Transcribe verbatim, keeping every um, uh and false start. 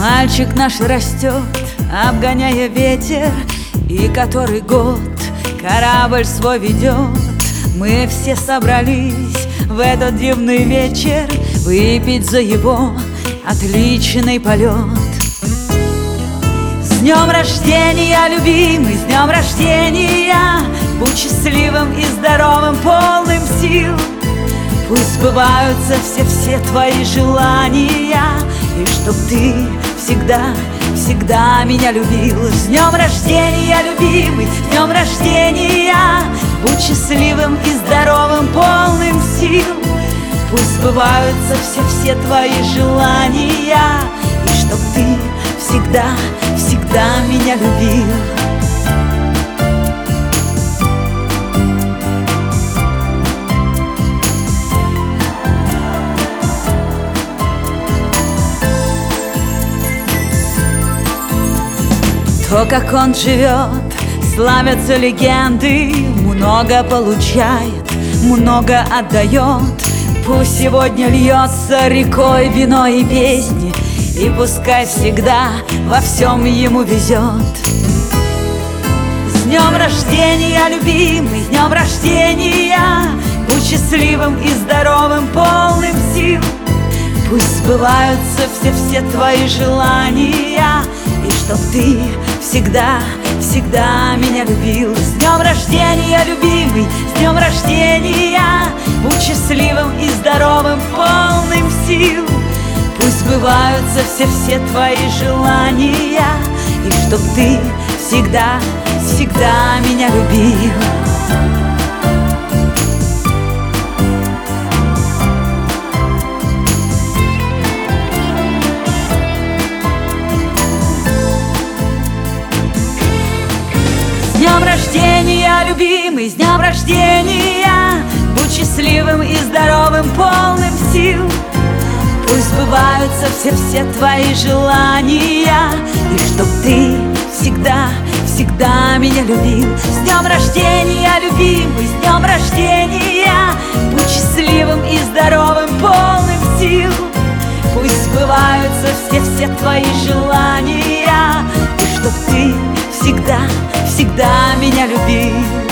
Мальчик наш растет, обгоняя ветер, и который год корабль свой ведет. Мы все собрались в этот дивный вечер выпить за его отличный полет. С днем рождения, любимый, с днем рождения! Будь счастливым и здоровым, полным сил. Пусть сбываются все-все твои желания, и чтоб ты всегда, всегда меня любил. С днем рождения, любимый, с днем рождения! Будь счастливым и здоровым, полным сил. Пусть сбываются все-все твои желания, и чтоб ты всегда, всегда меня любил. То, как он живет, славятся легенды. Много получает, много отдает. Пусть сегодня льется рекой вино и песни, и пускай всегда во всем ему везет. С днем рождения, любимый, с днем рождения! Будь счастливым и здоровым, полным сил. Пусть сбываются все-все твои желания, и чтоб ты всегда, всегда меня любил. С днем рождения, любимый, с днем рождения! Будь счастливым и здоровым, полным сил. Пусть сбываются все-все твои желания, и чтоб ты всегда, всегда меня любил. С днем рождения, любимый, с днем рождения! Будь счастливым и здоровым, полным сил. Пусть сбываются все-все твои желания, и чтоб ты всегда, всегда меня любил. С днем рождения, любимый, с днем рождения! Будь счастливым и здоровым, полным сил. Пусть сбываются все-все твои желания, и чтоб ты всегда, всегда меня любил.